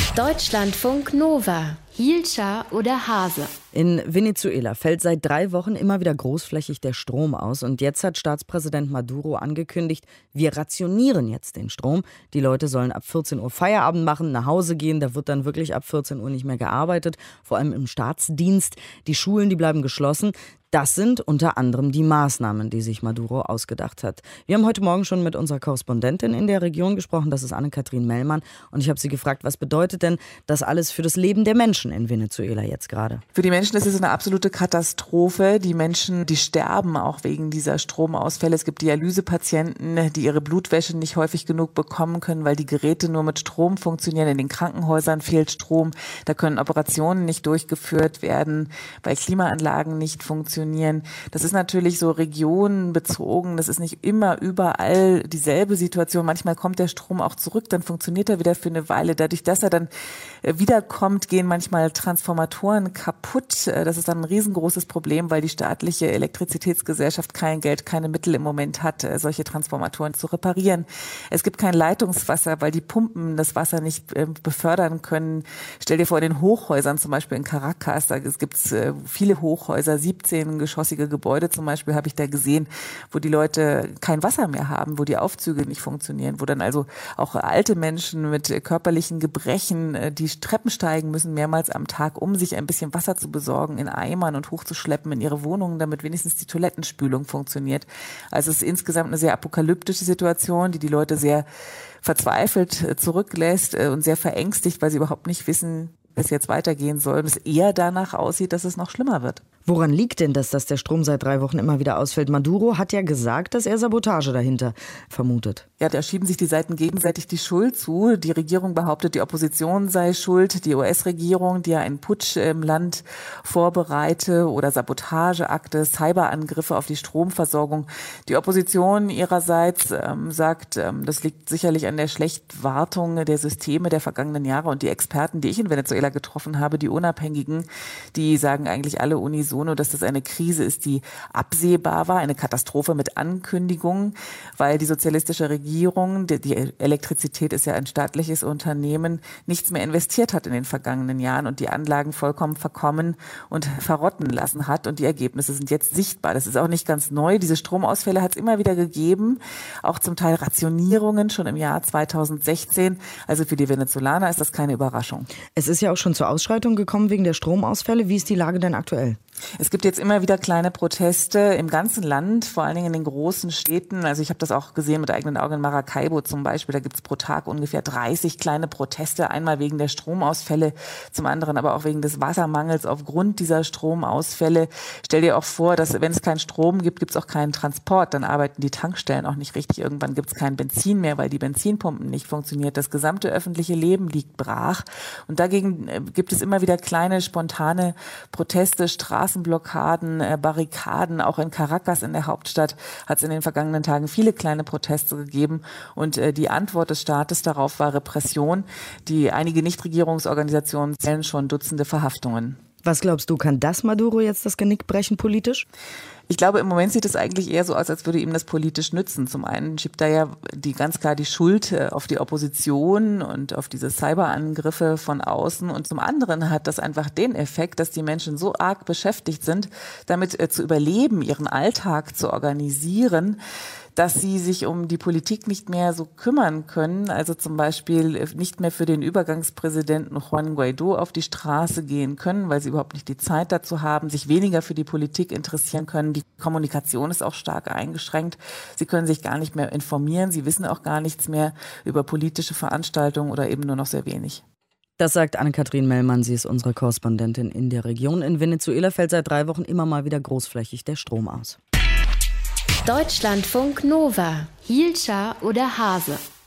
Deutschlandfunk Nova. Hielscher oder Hase? In Venezuela fällt seit 3 Wochen immer wieder großflächig der Strom aus. Und jetzt hat Staatspräsident Maduro angekündigt, wir rationieren jetzt den Strom. Die Leute sollen ab 14 Uhr Feierabend machen, nach Hause gehen. Da wird dann wirklich ab 14 Uhr nicht mehr gearbeitet, vor allem im Staatsdienst. Die Schulen, die bleiben geschlossen. Das sind unter anderem die Maßnahmen, die sich Maduro ausgedacht hat. Wir haben heute Morgen schon mit unserer Korrespondentin in der Region gesprochen, das ist Anne-Kathrin Mellmann. Und ich habe sie gefragt, was bedeutet denn das alles für das Leben der Menschen in Venezuela jetzt gerade? Für die Menschen ist es eine absolute Katastrophe. Die Menschen, die sterben auch wegen dieser Stromausfälle. Es gibt Dialysepatienten, die ihre Blutwäsche nicht häufig genug bekommen können, weil die Geräte nur mit Strom funktionieren. In den Krankenhäusern fehlt Strom. Da können Operationen nicht durchgeführt werden, weil Klimaanlagen nicht funktionieren. Das ist natürlich so regionenbezogen. Das ist nicht immer überall dieselbe Situation. Manchmal kommt der Strom auch zurück, dann funktioniert er wieder für eine Weile. Dadurch, dass er dann wiederkommt, gehen manchmal Transformatoren kaputt. Das ist dann ein riesengroßes Problem, weil die staatliche Elektrizitätsgesellschaft kein Geld, keine Mittel im Moment hat, solche Transformatoren zu reparieren. Es gibt kein Leitungswasser, weil die Pumpen das Wasser nicht befördern können. Stell dir vor, in den Hochhäusern, zum Beispiel in Caracas, da gibt es viele Hochhäuser, 17-geschossige Gebäude zum Beispiel habe ich da gesehen, wo die Leute kein Wasser mehr haben, wo die Aufzüge nicht funktionieren, wo dann also auch alte Menschen mit körperlichen Gebrechen die Treppen steigen müssen, mehrmals am Tag, um sich ein bisschen Wasser zu besorgen, in Eimern und hochzuschleppen in ihre Wohnungen, damit wenigstens die Toilettenspülung funktioniert. Also es ist insgesamt eine sehr apokalyptische Situation, die Leute sehr verzweifelt zurücklässt und sehr verängstigt, weil sie überhaupt nicht wissen, wie es jetzt weitergehen soll und es eher danach aussieht, dass es noch schlimmer wird. Woran liegt denn das, dass der Strom seit 3 Wochen immer wieder ausfällt? Maduro hat ja gesagt, dass er Sabotage dahinter vermutet. Ja, da schieben sich die Seiten gegenseitig die Schuld zu. Die Regierung behauptet, die Opposition sei schuld. Die US-Regierung, die ja einen Putsch im Land vorbereite oder Sabotageakte, Cyberangriffe auf die Stromversorgung. Die Opposition ihrerseits sagt, das liegt sicherlich an der Schlechtwartung der Systeme der vergangenen Jahre. Und die Experten, die ich in Venezuela getroffen habe, die Unabhängigen, die sagen eigentlich alle unisono, dass das eine Krise ist, die absehbar war, eine Katastrophe mit Ankündigungen, weil die sozialistische Regierung, die Elektrizität ist ja ein staatliches Unternehmen, nichts mehr investiert hat in den vergangenen Jahren und die Anlagen vollkommen verkommen und verrotten lassen hat und die Ergebnisse sind jetzt sichtbar. Das ist auch nicht ganz neu. Diese Stromausfälle hat es immer wieder gegeben, auch zum Teil Rationierungen schon im Jahr 2016. Also für die Venezolaner ist das keine Überraschung. Es ist ja auch schon zur Ausschreitung gekommen wegen der Stromausfälle. Wie ist die Lage denn aktuell? Es gibt jetzt immer wieder kleine Proteste im ganzen Land, vor allen Dingen in den großen Städten. Also ich habe das auch gesehen mit eigenen Augen in Maracaibo zum Beispiel. Da gibt es pro Tag ungefähr 30 kleine Proteste. Einmal wegen der Stromausfälle, zum anderen aber auch wegen des Wassermangels aufgrund dieser Stromausfälle. Stell dir auch vor, dass wenn es keinen Strom gibt, gibt es auch keinen Transport. Dann arbeiten die Tankstellen auch nicht richtig. Irgendwann gibt es kein Benzin mehr, weil die Benzinpumpen nicht funktionieren. Das gesamte öffentliche Leben liegt brach. Und dagegen gibt es immer wieder kleine, spontane Proteste, Straßenblockaden, Barrikaden. Auch in Caracas, in der Hauptstadt, hat es in den vergangenen Tagen viele kleine Proteste gegeben. Und die Antwort des Staates darauf war Repression. Einige Nichtregierungsorganisationen zählen schon Dutzende Verhaftungen. Was glaubst du, kann das Maduro jetzt das Genick brechen politisch? Ich glaube, im Moment sieht es eigentlich eher so aus, als würde ihm das politisch nützen. Zum einen schiebt er ja ganz klar die Schuld auf die Opposition und auf diese Cyberangriffe von außen. Und zum anderen hat das einfach den Effekt, dass die Menschen so arg beschäftigt sind, damit zu überleben, ihren Alltag zu organisieren, dass sie sich um die Politik nicht mehr so kümmern können, also zum Beispiel nicht mehr für den Übergangspräsidenten Juan Guaidó auf die Straße gehen können, weil sie überhaupt nicht die Zeit dazu haben, sich weniger für die Politik interessieren können. Die Kommunikation ist auch stark eingeschränkt. Sie können sich gar nicht mehr informieren. Sie wissen auch gar nichts mehr über politische Veranstaltungen oder eben nur noch sehr wenig. Das sagt Anne-Kathrin Mellmann, sie ist unsere Korrespondentin in der Region. In Venezuela fällt seit 3 Wochen immer mal wieder großflächig der Strom aus. Deutschlandfunk Nova. Hielscher oder Hase?